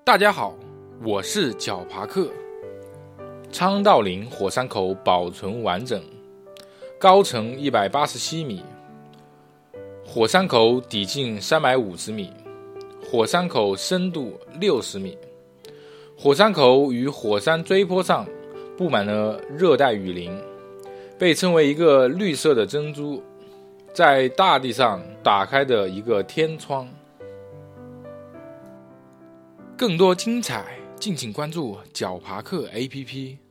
大家好，我是角爬克。昌道林火山口保存完整，高程187米，火山口底径350米，火山口深度60米。火山口与火山锥坡上布满了热带雨林，被称为一个绿色的珍珠，在大地上打开的一个天窗。更多精彩，敬请关注角爬克 APP。